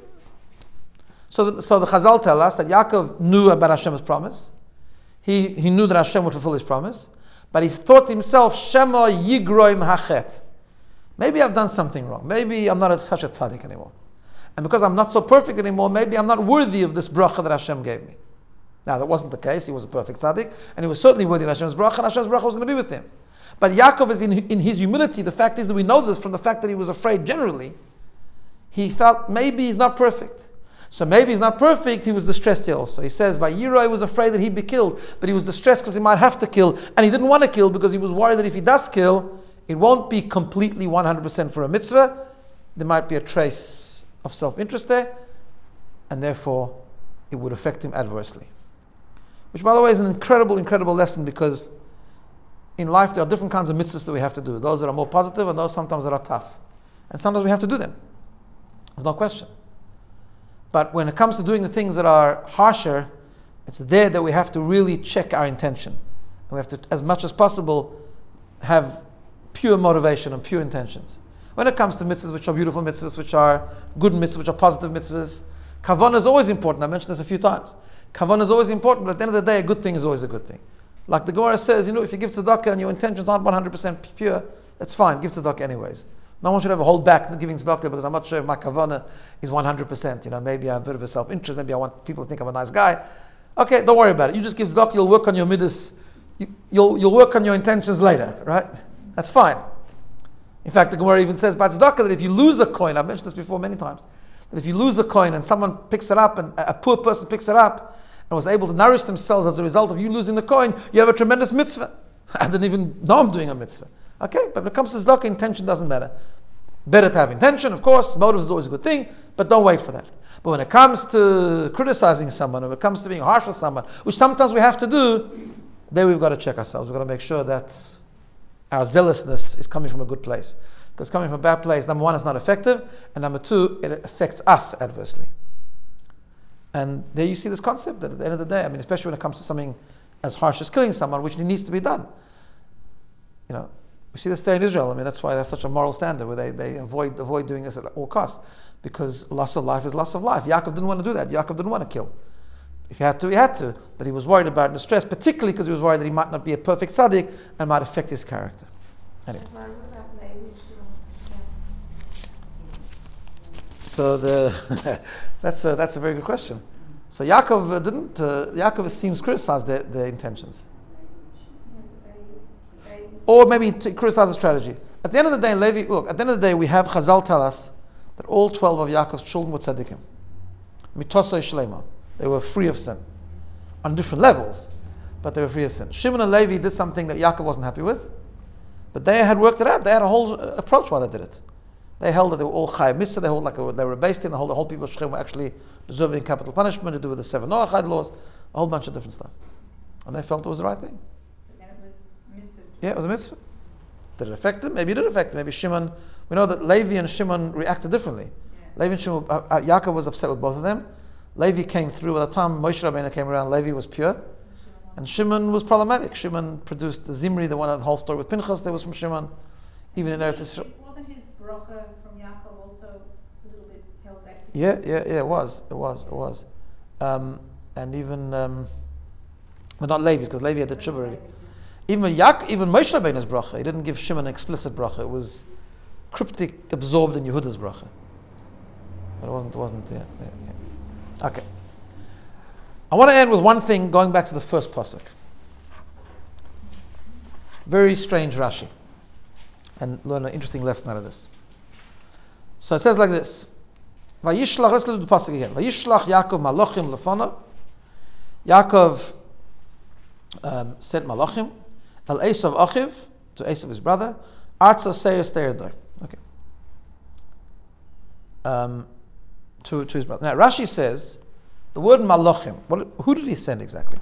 So the, so the Chazal tell us that Yaakov knew about Hashem's promise. He, he knew that Hashem would fulfill his promise. But he thought to himself, Shema yigroim hachet. Maybe I've done something wrong. Maybe I'm not a, such a tzaddik anymore. And because I'm not so perfect anymore, maybe I'm not worthy of this bracha that Hashem gave me. Now, that wasn't the case. He was a perfect tzaddik, and he was certainly worthy of Hashem's bracha, and Hashem's bracha was going to be with him. But Yaakov is in, in his humility. The fact is that we know this from the fact that he was afraid generally. He felt maybe he's not perfect. So maybe he's not perfect, he was distressed here also. He says, Vayiro, he was afraid that he'd be killed, but he was distressed because he might have to kill, and he didn't want to kill because he was worried that if he does kill, it won't be completely one hundred percent for a mitzvah. There might be a trace of self-interest there, and therefore it would affect him adversely. Which, by the way, is an incredible, incredible lesson, because in life there are different kinds of mitzvahs that we have to do. Those that are more positive and those sometimes that are tough. And sometimes we have to do them. There's no question. But when it comes to doing the things that are harsher, it's there that we have to really check our intention. And we have to, as much as possible, have pure motivation and pure intentions. When it comes to mitzvahs which are beautiful mitzvahs, which are good mitzvahs, which are positive mitzvahs, kavanah is always important. I mentioned this a few times. Kavanah is always important, but at the end of the day, a good thing is always a good thing. Like the Gemara says, you know, if you give tzedakah and your intentions aren't one hundred percent pure, that's fine, give tzedakah anyways. No one should ever hold back giving tzedakah because I'm not sure if my kavanah is one hundred percent. You know, maybe I have a bit of a self-interest. Maybe I want people to think I'm a nice guy. Okay, don't worry about it. You just give tzedakah. You'll work on your midas. You, you'll you'll work on your intentions later, right? That's fine. In fact, the Gemara even says by tzedakah that if you lose a coin, I've mentioned this before many times, that if you lose a coin and someone picks it up and a poor person picks it up and was able to nourish themselves as a result of you losing the coin, you have a tremendous mitzvah. I didn't even know I'm doing a mitzvah. Okay, but when it comes to tzedakah, intention doesn't matter. Better to have intention, of course, motive is always a good thing, but don't wait for that. But when it comes to criticizing someone, when it comes to being harsh with someone, which sometimes we have to do, then we've got to check ourselves. We've got to make sure that our zealousness is coming from a good place. Because coming from a bad place, number one, it's not effective, and number two, it affects us adversely. And there you see this concept that at the end of the day, I mean, especially when it comes to something as harsh as killing someone, which needs to be done. You know, we see this there in Israel. I mean, that's why that's such a moral standard, where they, they avoid avoid doing this at all costs. Because loss of life is loss of life. Yaakov didn't want to do that. Yaakov didn't want to kill. If he had to, he had to. But he was worried about it and stressed, particularly because he was worried that he might not be a perfect tzaddik and might affect his character. Anyway. So the that's a, that's a very good question. So Yaakov uh, didn't. Uh, Yaakov seems criticized their, their intentions, or maybe to criticize the strategy. At the end of the day, Levi. Look, at the end of the day, we have Chazal tell us that all twelve of Yaakov's children were tzaddikim. Mitosoi shlema. They were free of sin on different levels, but they were free of sin. Shimon and Levi did something that Yaakov wasn't happy with, but they had worked it out. They had a whole uh, approach why they did it. They held that they were all chayav mitzvah. They held like a, they were based in the whole the whole people of Shechem were actually deserving capital punishment to do with the seven Noachide laws, a whole bunch of different stuff, and they felt it was the right thing. So then it was mitzvah. Yeah, it was a mitzvah. Did it affect them? Maybe it did affect them. Maybe Shimon. We know that Levi and Shimon reacted differently. Yeah. Levi and Shimon. Uh, uh, Yaakov was upset with both of them. Levi came through. By the time Moshe Rabbeinu came around, Levi was pure, and Shimon was problematic. Shimon produced the Zimri, the one of the whole story with Pinchas. That was from Shimon. Even in Eretz Yisrael. Wasn't his bracha from Yaakov also a little bit held back? Yeah, yeah, yeah. It was. It was. It was. Um, and even, um, but not Levi, because Levi had the tshuva already. Even Yak, even Moshe Rabbeinu's bracha, he didn't give Shimon an explicit bracha. It was cryptic, absorbed in Yehuda's bracha. But it wasn't. It wasn't. Yeah, yeah, yeah. Okay. I want to end with one thing, going back to the first pasuk. Very strange Rashi, and learn an interesting lesson out of this. So it says like this. Vayishlach, let's do the pasuk again. Vayishlach Yaakov malachim lefanav. Yaakov um, sent malachim el Esav achiv, to Esav his brother, artza seir steiradoi. Okay. Um, to to his brother. Now Rashi says the word malachim. What? Who did he send exactly?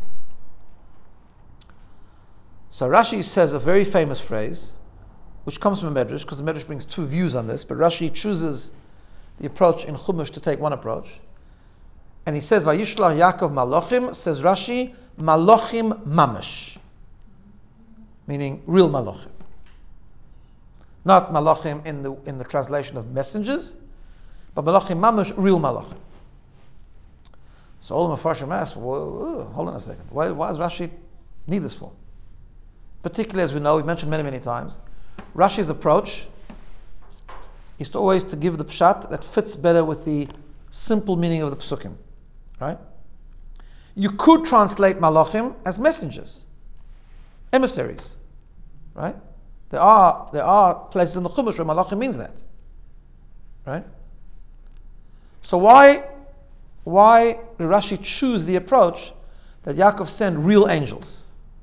So Rashi says a very famous phrase, which comes from a Medrash, because the Medrash brings two views on this, but Rashi chooses the approach in Chumash to take one approach. And he says, Vayishlach Yaakov Malachim, says Rashi, Malachim Mamash. Meaning real Malachim. Not Malachim in the in the translation of messengers, but Malachim Mamash, real Malachim. So all the Mefarshim ask, well, hold on a second, why, why does Rashi need this for? Particularly as we know, we've mentioned many, many times, Rashi's approach is to always to give the pshat that fits better with the simple meaning of the psukim, right? You could translate malachim as messengers, emissaries, right? There are there are places in the Chumash where malachim means that, right? So why why did Rashi choose the approach that Yaakov sent real angels?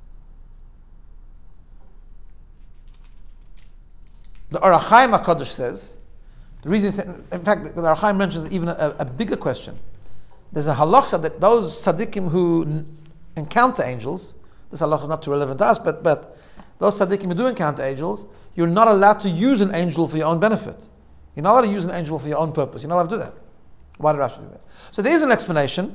The Orach Chaim HaKadosh says, the reason, in fact, the Orach Chaim mentions even a, a bigger question. There's a halacha that those tzaddikim who n- encounter angels, this halacha is not too relevant to us, but, but those tzaddikim who do encounter angels, you're not allowed to use an angel for your own benefit. You're not allowed to use an angel for your own purpose. You're not allowed to do that. Why did Rashi do that? So there is an explanation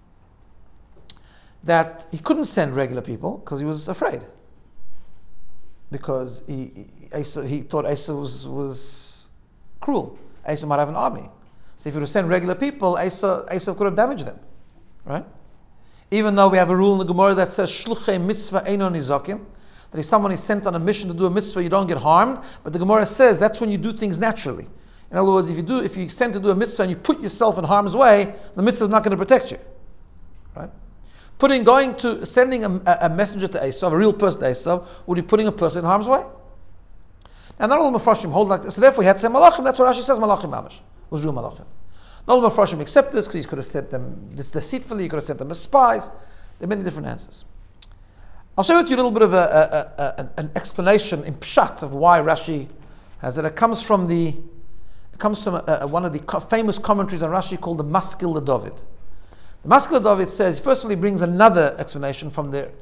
that he couldn't send regular people because he was afraid. Because he he, Asa, he thought Asa was, was cruel. Asa might have an army. So if he would send regular people, Asa, Asa could have damaged them. Right? Even though we have a rule in the Gemara that says Shluchei mitzvah eino nizakim, that if someone is sent on a mission to do a mitzvah, you don't get harmed. But the Gemara says that's when you do things naturally. In other words, if you do, if you're sent to do a mitzvah and you put yourself in harm's way, the mitzvah is not going to protect you. Right? Putting, going to, sending a, a messenger to Esav, a real person to Esav, would be putting a person in harm's way. Now, not all the Mepharshim hold like this, so therefore he had to say Malachim. That's what Rashi says, Malachim Mamash, was real Malachim. Not all the Mepharshim accept this, because he could have sent them this deceitfully, he could have sent them as spies. There are many different answers. I'll share with you a little bit of a, a, a, an, an explanation in Pshat of why Rashi has it. It comes from the, it comes from a, a, one of the co- famous commentaries on Rashi called the Maskil LeDavid. The Maskil LeDavid says, first of all, he brings another explanation from the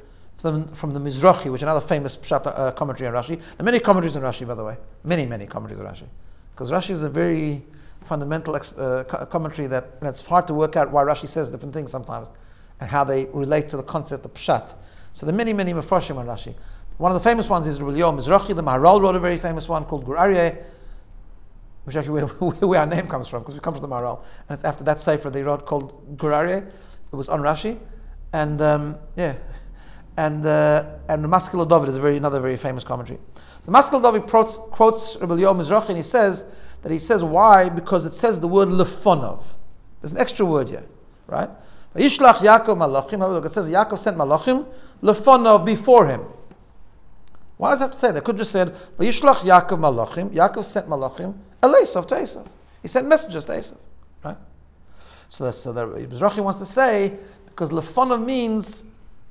from, from the Mizrahi, which is another famous pshat, uh, commentary on Rashi. There are many commentaries on Rashi, by the way. Many, many commentaries on Rashi. Because Rashi is a very fundamental ex- uh, commentary that, and it's hard to work out why Rashi says different things sometimes, and how they relate to the concept of pshat. So there are many, many mafrashim on Rashi. One of the famous ones is Rabbi Yoel Mizrahi. The Maharal wrote a very famous one called Gur Aryeh, which actually where, where our name comes from, because we come from the Maharal. And it's after that sefer they wrote called Gur Aryeh. It was on Rashi, and um, yeah, and uh, and the Maskil David is a very another very famous commentary. The Maskil David quotes, quotes Rabbi Yoel Mizrahi, and he says that he says why, because it says the word lefonov. There's an extra word here, right? Yishlach Yaakov malachim. Look, it says Yaakov sent malachim lefonov, before him. Why does it have to say that? It could just said Yishlach Yaakov malachim. Yaakov sent malachim Esav to Esav. He sent messengers to Esav, right? So, so the Mizrahi wants to say, because lefonov means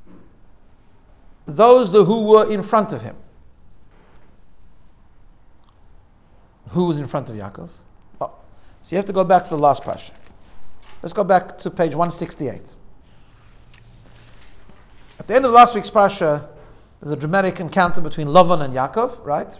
those who were in front of him. Who was in front of Yaakov? Oh, so you have to go back to the last parsha. Let's go back to page one sixty-eight. At the end of last week's parsha, there's a dramatic encounter between Lavan and Yaakov, right?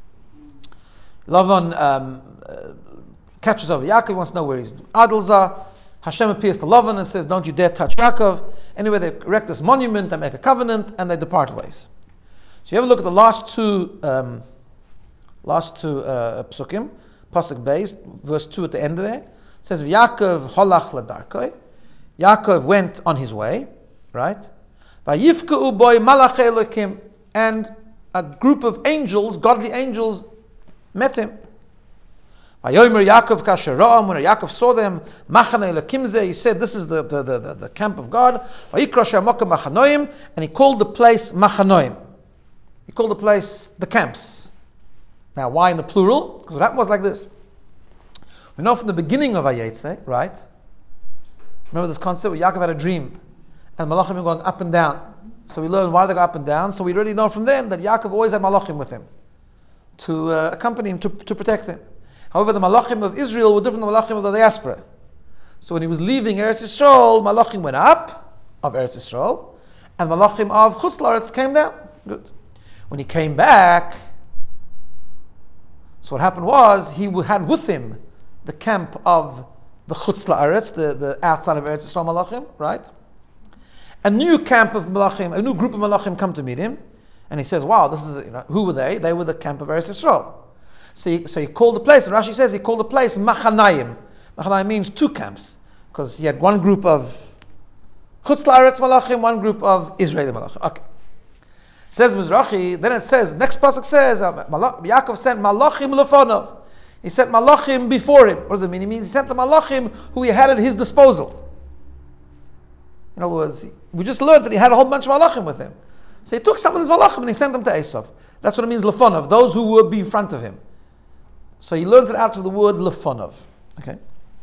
Lavan um, uh, catches over Yaakov, he wants to know where his idols are. Hashem appears to Lavan and says, don't you dare touch Yaakov. Anyway, they erect this monument, they make a covenant, and they depart ways. So you have a look at the last two um, last two uh, psukim, pasuk beis, verse two at the end of there. It says, Yaakov holach ledarkoi. Yaakov went on his way, right? Vayifka'u boy malachei Elokim, and a group of angels, godly angels, met him. Vayomer Yaakov kasher ra'am, when Yaakov saw them, machane Elokim ze, he said, this is the, the, the, the, the camp of God. Vayikra she'amokim machanoim, and he called the place machanoim. He called the place the camps. Now, why in the plural? Because what happened was like this. We know from the beginning of Vayetze, right? Remember this concept where Yaakov had a dream, and Malachim were going up and down. So we learn why they go up and down. So we already know from then that Yaakov always had Malachim with him to uh, accompany him, to, to protect him. However, the Malachim of Israel were different than the Malachim of the diaspora. So when he was leaving Eretz Yisrael, Malachim went up of Eretz Yisrael, and Malachim of Chutz La'aretz came down. Good. When he came back, so what happened was, he had with him the camp of the Chutz La'aretz, the, the outside of Eretz Yisrael Malachim, right? A new camp of Malachim, a new group of Malachim come to meet him, and he says, wow, this is, you know, who were they? They were the camp of Eretz Yisrael. So he, so he called the place, and Rashi says he called the place Machanayim. Machanayim means two camps, because he had one group of Chutz La'aretz Malachim, one group of Israeli Malachim. Okay. Says Mizrahi, then it says, next pasuk says, Yaakov sent Malachim lefonov. He sent Malachim before him. What does it mean? It means he sent the Malachim who he had at his disposal. In other words, we just learned that he had a whole bunch of Malachim with him. So he took some of his Malachim and he sent them to Esav. That's what it means lefonov, those who would be in front of him. So he learns it out of the word lefonov. Okay.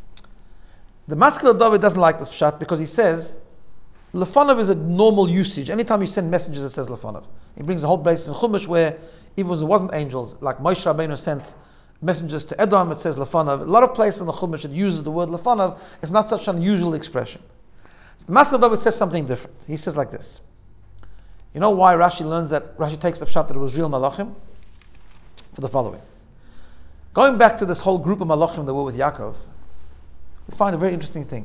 The Maskil David doesn't like this pshat because he says, lefonov is a normal usage. Anytime you send messages, it says lefonov. He brings a whole place in Chumash where even if it wasn't angels, like Moshe Rabbeinu sent messengers to Edom, it says lefonov. A lot of places in the Chumash it uses the word lefonov. It's not such an unusual expression. So the Maskil David says something different. He says like this. You know why Rashi learns that, Rashi takes the pshat that it was real malachim? For the following. Going back to this whole group of malachim that were with Yaakov, we find a very interesting thing.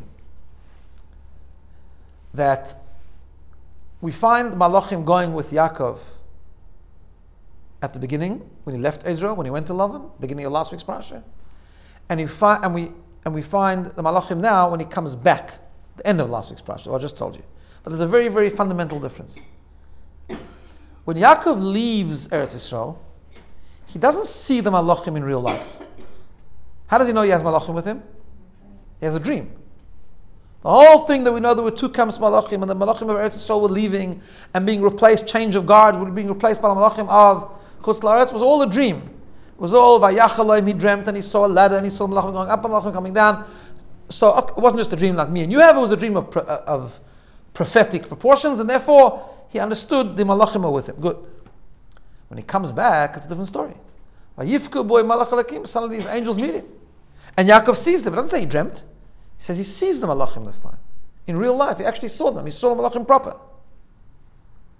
That we find malachim going with Yaakov at the beginning, when he left Israel, when he went to Lavan, beginning of last week's parasha, and, he fi- and we and we find the malachim now when he comes back, the end of last week's parasha. I just told you, but there's a very very fundamental difference. When Yaakov leaves Eretz Yisrael, he doesn't see the malachim in real life. How does he know he has malachim with him? He has a dream. The whole thing that we know there were two camps malachim, and the malachim of Eretz Yisrael were leaving and being replaced, change of guard, were being replaced by the malachim of Chutz La'aretz, was all a dream. It was all Vayachaloim, he dreamt and he saw a ladder and he saw malachim going up and malachim coming down. So it wasn't just a dream like me and you have, it was a dream of, of prophetic proportions, and therefore he understood the malachim were with him. Good. When he comes back, it's a different story. Vayifku boy malach Elokim, suddenly these angels meet him. And Yaakov sees them. It doesn't say he dreamt. He says he sees the malachim this time. In real life, he actually saw them. He saw the malachim proper.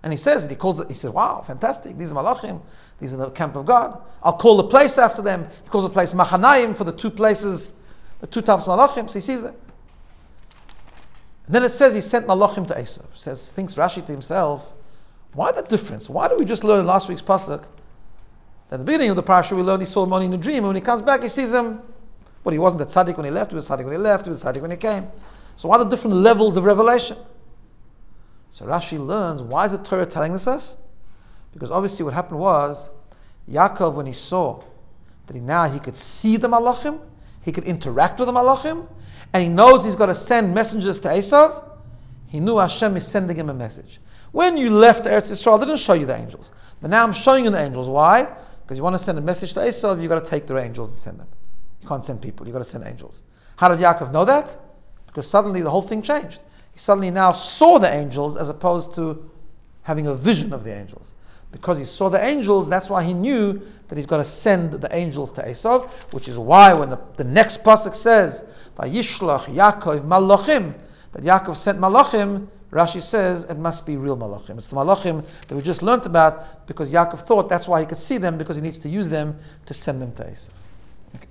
And he says it, he calls it, he says, wow, fantastic, these are Malachim, these are the camp of God. I'll call the place after them. He calls the place Machanayim for the two places, the two types of Malachim, so he sees them. And then it says he sent Malachim to Esav. Says, thinks Rashi to himself, why the difference? Why did we just learn last week's pasuk? At the beginning of the parasha we learned he saw him only in a dream, and when he comes back he sees him. But he wasn't a tzaddik when he left, he was a tzaddik when he left, he was a tzaddik when he came. So why the different levels of revelation? So Rashi learns, why is the Torah telling this us? Because obviously what happened was, Yaakov, when he saw that he now he could see the Malachim, he could interact with the Malachim, and he knows he's got to send messengers to Esav, he knew Hashem is sending him a message. When you left Eretz Yisrael, I didn't show you the angels. But now I'm showing you the angels. Why? Because you want to send a message to Esav, you've got to take their angels and send them. You can't send people, you've got to send angels. How did Yaakov know that? Because suddenly the whole thing changed. He suddenly now saw the angels as opposed to having a vision of the angels. Because he saw the angels, that's why he knew that he's got to send the angels to Esav, which is why when the, the next pasuk says, Vayishlach Yaakov Malachim, that Yaakov sent Malachim, Rashi says it must be real Malachim. It's the Malachim that we just learnt about, because Yaakov thought that's why he could see them, because he needs to use them to send them to Esav. Okay.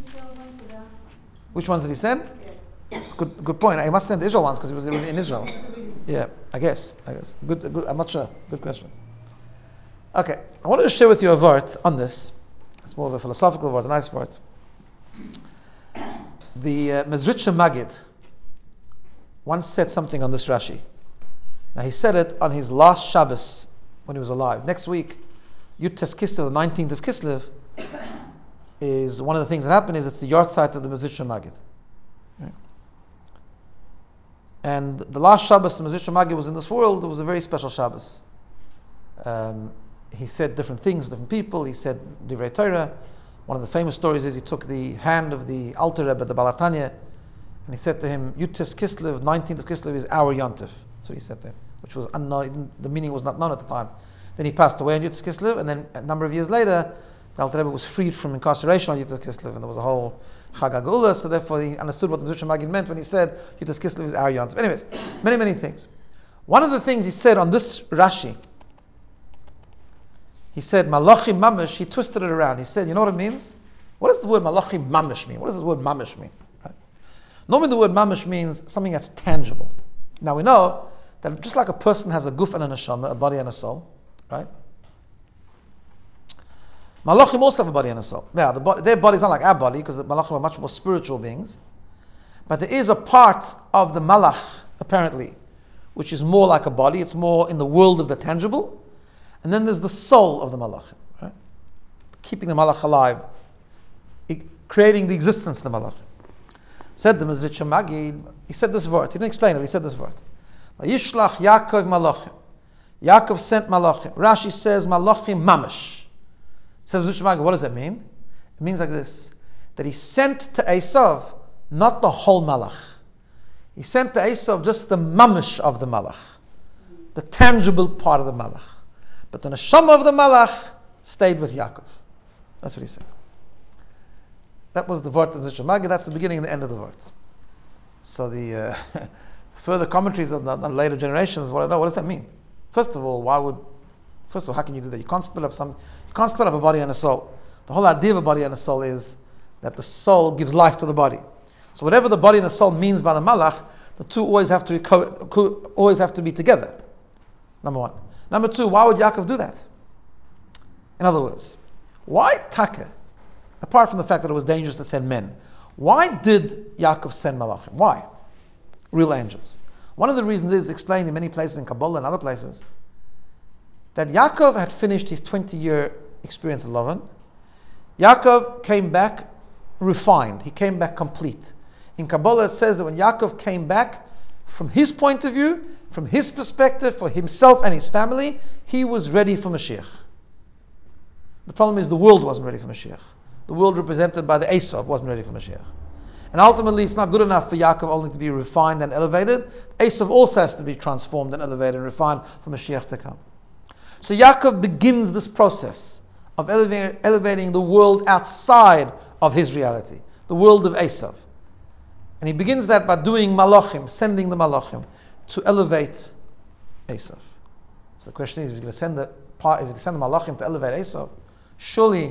Which ones did he send? It's a good, good point. I must send the Israel ones because he was in Israel. Yeah, I guess. I guess. Good, good. I'm not sure. Good question. Okay, I wanted to share with you a word on this. It's more of a philosophical word, a nice word. The uh, Mezritcher Maggid once said something on this Rashi. Now he said it on his last Shabbos when he was alive. Next week, Yud Tes Kislev, the nineteenth of Kislev, is one of the things that happened is it's the yard site of the Mezritcher Maggid. Right? And the last Shabbos the Mezritcher Maggid was in this world, it was a very special Shabbos. Um, he said different things, different people. He said Divrei Torah. One of the famous stories is he took the hand of the Alter Rebbe, the Baal HaTanya, and he said to him, Yud Tes Kislev, nineteenth of Kislev is our Yontif. That's what he said to him, which was unknown, the meaning was not known at the time. Then he passed away on Yud Tes Kislev, and then a number of years later, the Alter Rebbe was freed from incarceration on Yud Tes Kislev, and there was a whole Chag HaGeula, so therefore he understood what the Mezritcher Maggid meant when he said Yud Tes Kislev is our Yontif. Anyways, many, many things. One of the things he said on this Rashi, he said, Malachim Mamish, he twisted it around. He said, you know what it means? What does the word Malachim Mamish mean? What does the word Mamish mean? Right? Normally the word Mamish means something that's tangible. Now we know that just like a person has a guf and a neshama, a body and a soul, right? Malachim also have a body and a soul. Now, the body, their body is not like our body, because the Malachim are much more spiritual beings. But there is a part of the Malach, apparently, which is more like a body. It's more in the world of the tangible. And then there's the soul of the Malachim, right? Keeping the Malach alive, creating the existence of the Malachim. Said the Mezritcher Maggid, he said this word. He didn't explain it, he said this word. Yishlach Yaakov Malachim. Yaakov sent Malachim. Rashi says Malachim Mamish. Says Mezritcher Maggid, what does that mean? It means like this, that he sent to Esav not the whole Malach. He sent to Esav just the Mamish of the Malach, the tangible part of the Malach. But the neshama of the Malach stayed with Yaakov. That's what he said. That was the word of the Mezritcher Maggid. That's the beginning and the end of the word. So the uh, further commentaries on, the, on later generations want to know, what does that mean? First of all, why would? First of all, how can you do that? You can't split up some. You can't split up a body and a soul. The whole idea of a body and a soul is that the soul gives life to the body. So whatever the body and the soul means by the Malach, the two always have to be co- co- always have to be together. Number one. Number two, why would Yaakov do that? In other words, why Taka? Apart from the fact that it was dangerous to send men, why did Yaakov send Malachim? Why? Real angels. One of the reasons is explained in many places in Kabbalah and other places, that Yaakov had finished his twenty-year experience in Lavan. Yaakov came back refined. He came back complete. In Kabbalah it says that when Yaakov came back, from his point of view, from his perspective, for himself and his family, he was ready for Mashiach. The problem is the world wasn't ready for Mashiach. The world represented by the Esav wasn't ready for Mashiach. And ultimately it's not good enough for Yaakov only to be refined and elevated. Esav also has to be transformed and elevated and refined for Mashiach to come. So Yaakov begins this process of elevating, elevating the world outside of his reality, the world of Esav. And he begins that by doing Malachim, sending the Malachim to elevate Esav. So the question is, if you're going to send the part, if you're going to send the malachim to elevate Esav, surely,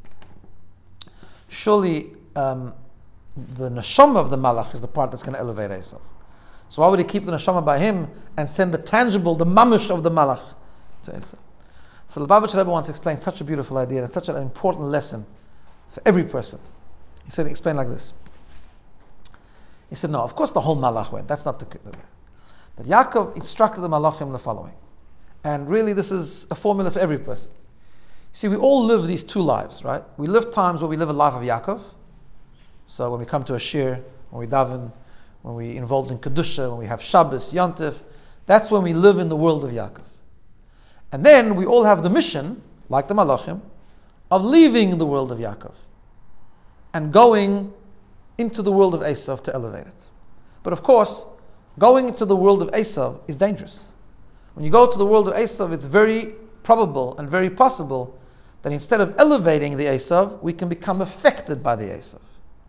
surely um, the neshama of the malach is the part that's going to elevate Esav. So why would he keep the neshama by him and send the tangible, the mamish of the malach to Esav? So the Lubavitcher Rebbe once explained such a beautiful idea and such an important lesson for every person. He said, he explained like this. He said, no, of course the whole malach went. That's not the, the way. But Yaakov instructed the malachim the following. And really this is a formula for every person. See, we all live these two lives, right? We live times where we live a life of Yaakov. So when we come to a shir, when we daven, when we involved in Kedusha, when we have Shabbos, Yontif, that's when we live in the world of Yaakov. And then we all have the mission, like the Malachim, of leaving the world of Yaakov and going into the world of Esav to elevate it. But of course, going into the world of Esav is dangerous. When you go to the world of Esav, it's very probable and very possible that instead of elevating the Esav, we can become affected by the Esav.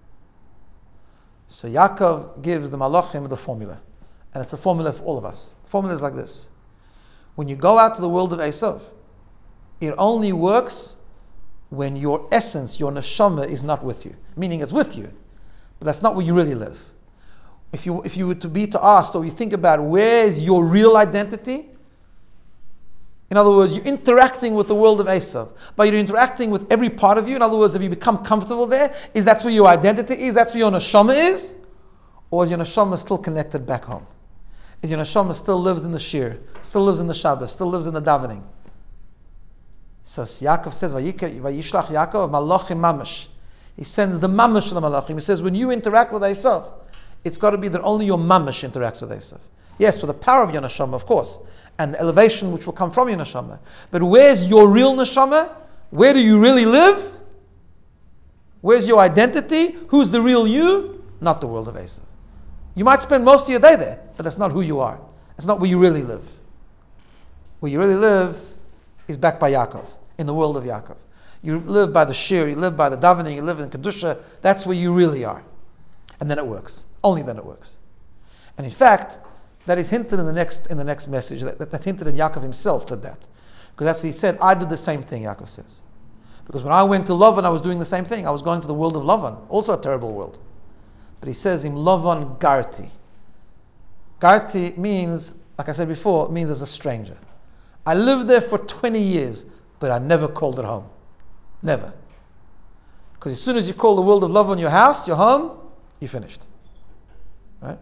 So Yaakov gives the Malachim the formula. And it's the formula for all of us. The formula is like this. When you go out to the world of Esav, it only works when your essence, your neshama, is not with you. Meaning it's with you, but that's not where you really live. If you if you were to be to ask, or you think about where is your real identity, in other words, you're interacting with the world of Esav, but you're interacting with every part of you. In other words, have you become comfortable there? Is that where your identity is? That's where your neshama is? Or is your neshama still connected back home? Is your neshama still lives in the shir, still lives in the Shabbos, still lives in the davening? So Yaakov says, Vayishlach Yaakov malachim mamash. He sends the mamash of the malachim. He says, when you interact with Esav, it's got to be that only your mamash interacts with Esav. Yes, with the power of your neshama, of course, and the elevation which will come from your neshama. But where's your real neshama? Where do you really live? Where's your identity? Who's the real you? Not the world of Esav. You might spend most of your day there, but that's not who you are. That's not where you really live. Where you really live is back by Yaakov, in the world of Yaakov. You live by the shir, you live by the davening, you live in Kedusha. That's where you really are. And then it works. Only then it works. And in fact, that is hinted in the next in the next message. That, that, that's hinted in Yaakov himself did that. Because that's what he said. I did the same thing, Yaakov says. Because when I went to Lavan, I was doing the same thing. I was going to the world of Lavan. Also a terrible world. But he says, in Lavan Garti. Garti means, like I said before, it means as a stranger. I lived there for twenty years, but I never called it home. Never. Because as soon as you call the world of Lavan your house, your home, you're finished. Right?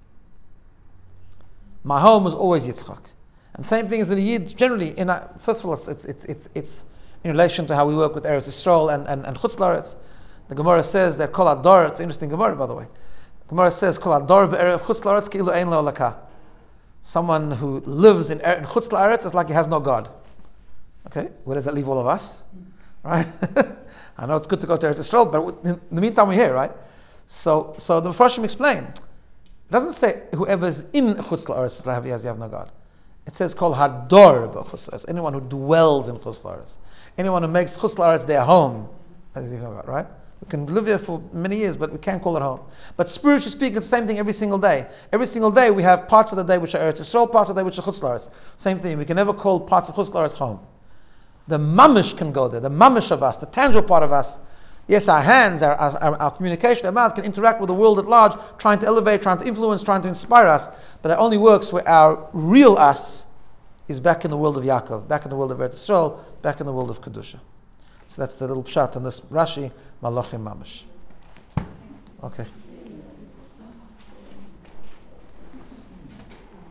My home was always Yitzchak. And same thing as in the Yid, generally, in a, first of all, it's, it's, it's, it's in relation to how we work with Eretz Yisrael and, and, and Chutz La'aretz. The Gemara says that Kol Adar, it's an interesting Gemara, by the way. The Gemara says, Kol Adar be'erev Chutz La'aretz ki'ilu ein lo lakah. Someone who lives in, in Chutz La'aretz is like he has no God. Okay, where does that leave all of us? Right? I know it's good to go to Eretz Yisrael, but in the meantime we're here, right? So, so the Mepharshim explain. It doesn't say whoever is in Chutz La'aretz has you have no God. It says Kol Hadar be'chutz La'aretz. Anyone who dwells in Chutz La'aretz. Anyone who makes Chutz La'aretz their home has no God, right? We can live here for many years, but we can't call it home. But spiritually speaking, it's the same thing every single day. Every single day we have parts of the day which are Eretz Yisrael, parts of the day which are Chutz La'aretz. Same thing. We can never call parts of Chutz La'aretz home. The mamish can go there. The mamish of us, the tangible part of us. Yes, our hands, our, our, our communication, our mouth can interact with the world at large, trying to elevate, trying to influence, trying to inspire us. But that only works where our real us is back in the world of Yaakov, back in the world of Eretz Yisrael, back in the world of Kedusha. So that's the little pshat on this Rashi, Malachim Mamish. Okay.